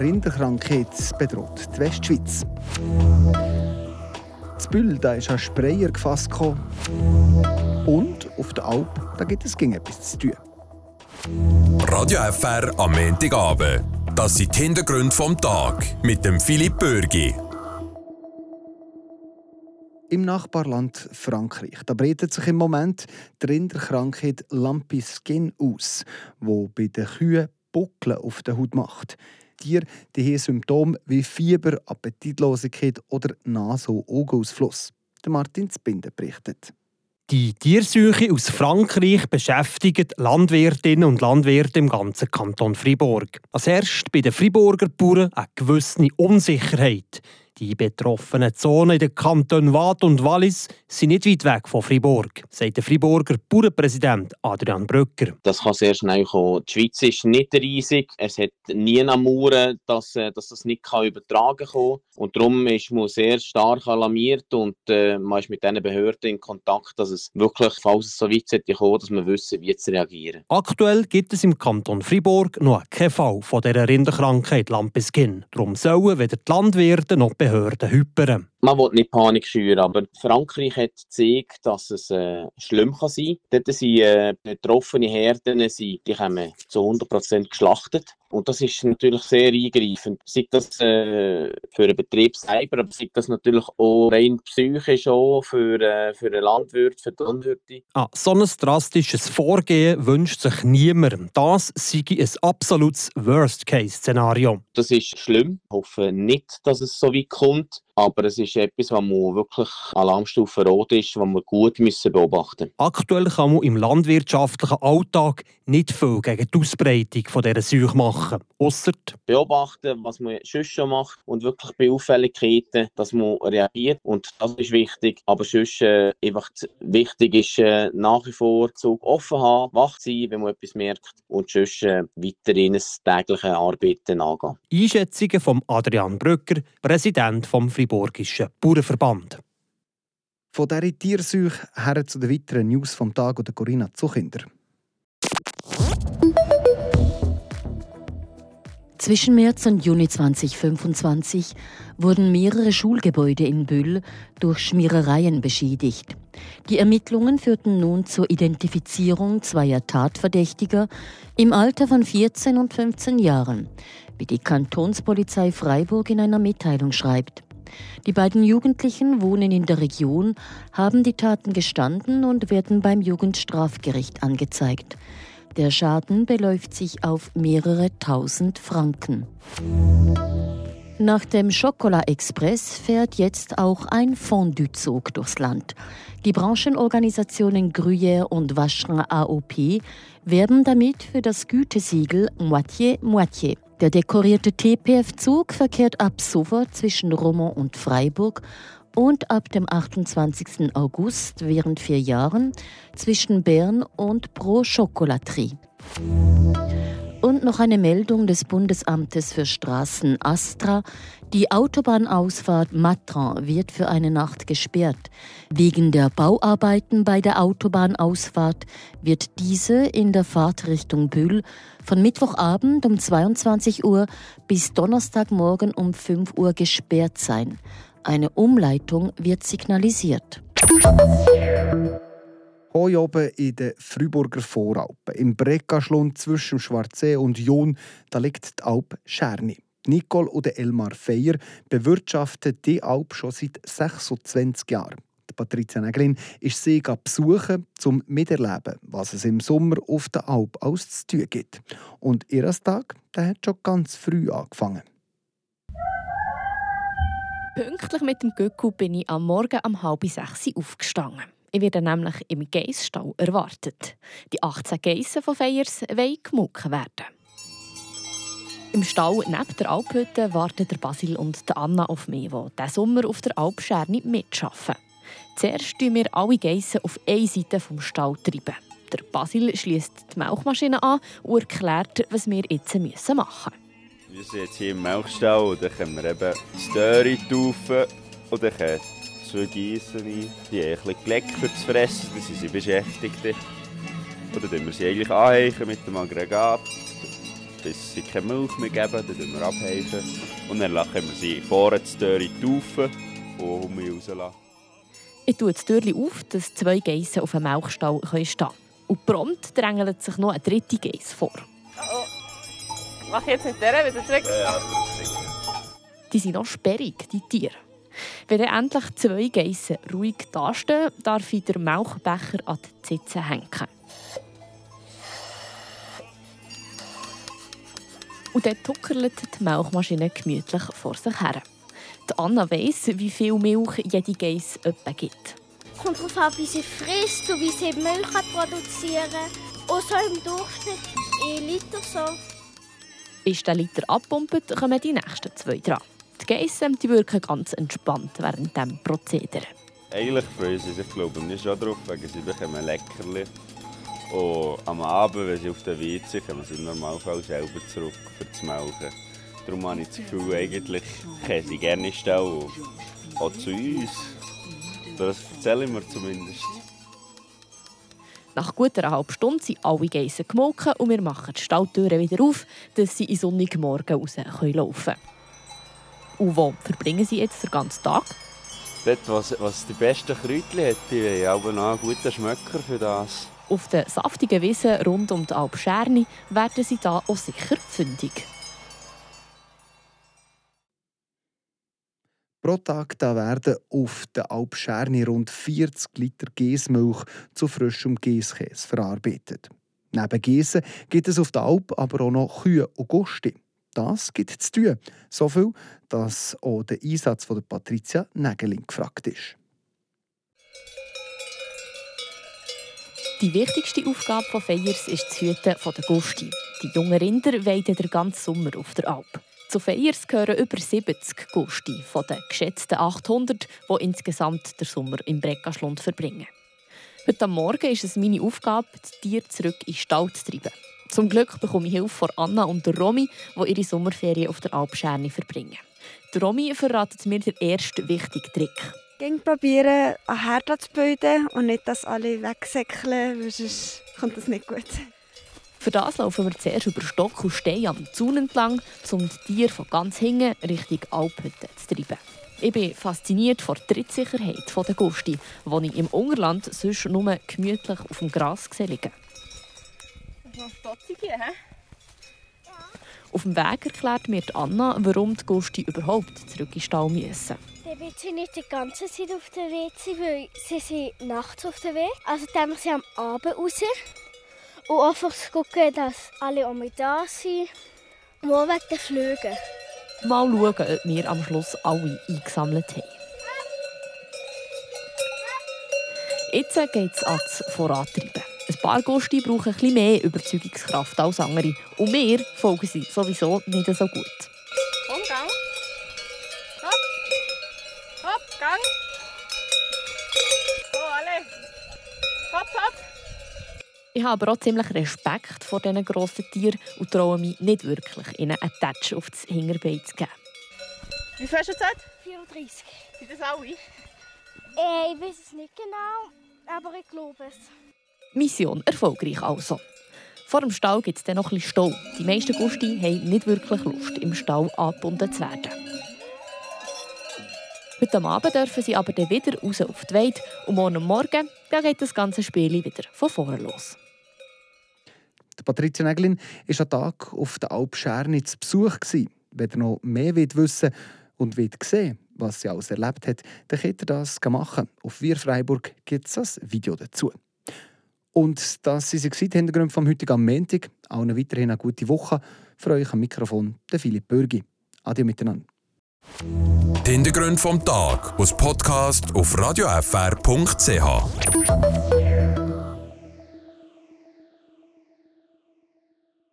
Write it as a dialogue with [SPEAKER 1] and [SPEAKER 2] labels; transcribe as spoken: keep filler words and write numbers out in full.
[SPEAKER 1] Rinderkrankheit bedroht die Westschweiz. In Bühl da ist ein Sprayer gefasst. Und auf der Alp da gibt es gegen etwas zu tun.
[SPEAKER 2] Radio F R am Montagabend. Das sind die Hintergründe vom Tag mit dem Philipp Bürgi.
[SPEAKER 1] Im Nachbarland Frankreich da breitet sich im Moment die Rinderkrankheit Lumpy Skin aus, wo bei den Kühen Buckeln auf der Haut macht. Tiere die haben Symptome wie Fieber, Appetitlosigkeit oder Nase- und Augenausfluss. Der Martin Zbinden berichtet.
[SPEAKER 3] Die Tierseuche aus Frankreich beschäftigt Landwirtinnen und Landwirte im ganzen Kanton Fribourg. Es herrscht bei den Friburger Bauern eine gewisse Unsicherheit. Die betroffenen Zonen in den Kantonen Waadt und Wallis sind nicht weit weg von Fribourg, sagt der Friburger Bauernpräsident Adrian Brücker.
[SPEAKER 4] Das kann sehr schnell kommen. Die Schweiz ist nicht riesig. Es hat nie eine Mauer, dass, dass das nicht übertragen kann. Und darum ist man sehr stark alarmiert und äh, man ist mit diesen Behörden in Kontakt, dass es wirklich, falls es so weit sollte kommen, dass wir wissen, wie zu reagieren.
[SPEAKER 3] Aktuell gibt es im Kanton Fribourg noch keinen Fall von dieser Rinderkrankheit Lumpy Skin. Darum sollen weder die Landwirte noch die Behörden hypern.
[SPEAKER 4] Man will nicht Panik schüren, aber Frankreich hat gezeigt, dass es äh, schlimm kann sein kann. Dort sind äh, betroffene Herden, die kommen zu hundert Prozent geschlachtet. Und das ist natürlich sehr eingreifend. Sei das äh, für den Betrieb selber, aber sei das natürlich auch rein psychisch auch für, äh, für den Landwirt, für die Landwirte.
[SPEAKER 3] Ah, so ein drastisches Vorgehen wünscht sich niemand. Das sei ein absolutes Worst-Case-Szenario.
[SPEAKER 4] Das ist schlimm. Ich hoffe nicht, dass es so weit kommt. Aber es ist etwas, was man wirklich Alarmstufe Rot ist, was wir gut müssen beobachten müssen.
[SPEAKER 3] Aktuell kann man im landwirtschaftlichen Alltag nicht viel gegen die Ausbreitung von dieser Seuche machen. Ausser
[SPEAKER 4] beobachten, was man sonst schon macht und wirklich bei Auffälligkeiten, dass man reagiert. Und das ist wichtig. Aber sonst äh, einfach wichtig ist äh, nach wie vor Zug offen haben, wach sein, wenn man etwas merkt und sonst äh, weiterhin das tägliche Arbeiten angehen.
[SPEAKER 3] Einschätzungen von Adrian Brücker, Präsident vom Friburgischen Bauernverband.
[SPEAKER 1] Von dieser Tierseuche her zu den weiteren News vom Tag oder Corinna Zuchinder.
[SPEAKER 5] Zwischen März und Juni zweitausendfünfundzwanzig wurden mehrere Schulgebäude in Bühl durch Schmierereien beschädigt. Die Ermittlungen führten nun zur Identifizierung zweier Tatverdächtiger im Alter von vierzehn und fünfzehn Jahren, wie die Kantonspolizei Freiburg in einer Mitteilung schreibt. Die beiden Jugendlichen wohnen in der Region, haben die Taten gestanden und werden beim Jugendstrafgericht angezeigt. Der Schaden beläuft sich auf mehrere tausend Franken. Nach dem Chocolat Express fährt jetzt auch ein Fondue-Zug durchs Land. Die Branchenorganisationen Gruyère und Vacherin A O P werben damit für das Gütesiegel Moitié-Moitié. Der dekorierte T P F-Zug verkehrt ab sofort zwischen Romont und Freiburg und ab dem achtundzwanzigsten August während vier Jahren zwischen Bern und Pro Chocolaterie. Und noch eine Meldung des Bundesamtes für Straßen Astra. Die Autobahnausfahrt Matran wird für eine Nacht gesperrt. Wegen der Bauarbeiten bei der Autobahnausfahrt wird diese in der Fahrtrichtung Bühl von Mittwochabend um zweiundzwanzig Uhr bis Donnerstagmorgen um fünf Uhr gesperrt sein. Eine Umleitung wird signalisiert.
[SPEAKER 1] Heute oben in den Friburger Voralpen, im Breckaschlund zwischen Schwarzsee und Jon, da liegt die Alp Scherni. Nicole und Elmar Feier bewirtschaften die Alp schon seit sechsundzwanzig Jahren. Die Patricia Näglin ist sie besuchen, um miterleben, was es im Sommer auf der Alp alles zu tun gibt. Und ihr Tag der hat schon ganz früh angefangen.
[SPEAKER 6] Pünktlich mit dem Göcku bin ich am Morgen um halb sechs aufgestanden. Ich werde nämlich im Geissstall erwartet. Die achtzehn Geissen von Feiers wollen gemolken werden. Im Stall neben der Alphütte warten der Basil und die Anna auf mich, die diesen Sommer auf der Alp Scherni mitarbeiten. Zuerst treiben wir alle Geissen auf eine Seite des Stalls treiben. Der Basil schliesst die Milchmaschine an und erklärt, was wir jetzt machen müssen.
[SPEAKER 7] Wir sind jetzt hier im Milchstall und dann können wir eben die Störe taufen und dann können zwei Geissen rein. Die haben ein bisschen Geleck für das Fressen, dann sind sie beschäftigt. Oder dann wir sie eigentlich anheichen mit dem Aggregat. bis sie keine Milch mehr geben, dann tun wir abheifen. Und dann können wir sie vorne die Türe taufen und um mich rauslassen.
[SPEAKER 6] Ich tue die Türe auf, dass zwei Geissen auf dem Milchstall stehen können. Und prompt drängelt sich noch eine dritte Geiss vor.
[SPEAKER 8] Oh, mach ich jetzt nicht der wieder zurück?
[SPEAKER 7] Ja,
[SPEAKER 6] die sind noch sperrig, die Tiere. Wenn dann endlich zwei Geissen ruhig dastehen, darf ich den Milchbecher an die Zitze hängen. Und dann tuckert die Milchmaschine gemütlich vor sich her. Die Anna weiss, wie viel Milch jede Geiss etwa gibt.
[SPEAKER 9] Es kommt darauf an, wie sie frisst und wie sie Milch produzieren kann. Und so im Durchschnitt ein Liter so.
[SPEAKER 6] Ist der Liter abgepumpt, kommen die nächsten zwei dran. Die Geissen die wirken ganz entspannt während diesem Prozedere.
[SPEAKER 7] Eigentlich freuen sie sich, glaube ich, schon darauf, wegen sie bekommen Leckerli. Und am Abend, wenn sie auf der Weide sind, kommen sie im Normalfall selber zurück für das Melken. Darum habe ich das Gefühl, eigentlich können sie gerne stellen. Auch zu uns. Das erzähle ich mir zumindest.
[SPEAKER 6] Nach gut einer halben Stunde sind alle Geissen gemolken und wir machen die Stalltüren wieder auf, dass sie in sonnigen Morgen raus laufen können. Und wo verbringen sie jetzt den ganzen Tag?
[SPEAKER 7] Dort, was, was die besten Kräutchen hat, die haben auch noch einen guten Schmöcker für das.
[SPEAKER 6] Auf den saftigen Wiesen rund um die Alp Scherni werden sie da auch sicher fündig.
[SPEAKER 1] Pro Tag da werden auf der Alp Scherni rund vierzig Liter Gäsmilch zu frischem Gäskäse verarbeitet. Neben Gäsen gibt es auf der Alp aber auch noch Kühe und Gusti. Das gibt es zu tun. So viel, dass auch der Einsatz von der Patricia Nägeling gefragt ist.
[SPEAKER 6] Die wichtigste Aufgabe von Feiers ist das Hüten der Gusti. Die jungen Rinder weiden den ganzen Sommer auf der Alp. Zu Feiers gehören über siebzig Gusti von den geschätzten achthundert, die insgesamt den Sommer im Breckaschlund verbringen. Heute Morgen ist es meine Aufgabe, die Tiere zurück in den Stall zu treiben. Zum Glück bekomme ich Hilfe von Anna und der Romy, die ihre Sommerferien auf der Alp Scherni verbringen. Der Romy verratet mir den ersten wichtigen Trick.
[SPEAKER 10] Ich probiere, einen Herd zu bilden und nicht, dass alle wegsäckeln, weil sonst kommt das nicht gut.
[SPEAKER 6] Für das laufen wir zuerst über Stock und Stein am Zaun entlang, um die Tiere von ganz hinten Richtung Alphütte zu treiben. Ich bin fasziniert von der Trittsicherheit der Gusti, die ich im Ungerland sonst nur gemütlich auf dem Gras liegen. Auf dem Weg erklärt mir Anna, warum die Gusti überhaupt zurück in den Stall müssen.
[SPEAKER 9] Dann wird sie nicht die ganze Zeit auf der Weide sein, weil sie sind nachts auf der Weide. Also dann sind sie am Abend raus. Und einfach zu schauen, dass alle um mich da sind. Und auch wegen den Flügen.
[SPEAKER 6] Mal schauen, ob wir am Schluss alle eingesammelt haben. Jetzt geht es ans Vorantreiben. Ein paar Gusti brauchen etwas mehr Überzeugungskraft als andere. Und wir folgen sie sowieso nicht so gut.
[SPEAKER 8] Komm, gang. Hopp. Hopp, gang. So, alle. Hopp, hopp.
[SPEAKER 6] Ich habe aber auch ziemlich Respekt vor diesen grossen Tieren und traue mich nicht wirklich, ihnen einen Touch auf das Hinterbein zu geben.
[SPEAKER 8] Wie viel hast du Zeit?
[SPEAKER 9] vierunddreißig.
[SPEAKER 8] Sind das alle?
[SPEAKER 9] Äh, ich weiß es nicht genau, aber ich glaube es.
[SPEAKER 6] Mission erfolgreich also. Vor dem Stall gibt es dann noch ein bisschen Stau. Die meisten Gusti haben nicht wirklich Lust, im Stall angebunden zu werden. Heute Abend dürfen sie aber dann wieder raus auf die Weide und morgen Morgen dann geht das ganze Spiel wieder von vorne los.
[SPEAKER 1] Patricia Nägelin war am Tag auf der Alp Scherni zu Besuch. Wenn ihr noch mehr wissen und sehen was sie alles erlebt hat, dann könnt ihr das machen. Auf Wir Freiburg gibt es ein Video dazu. Und das waren die Hintergründe vom heutigen am Montag. Allen weiterhin eine gute Woche. Für euch am Mikrofon der Philipp Bürgi. Adieu miteinander.
[SPEAKER 2] Die Hintergründe vom Tag aus Podcast auf radio f r punkt c h.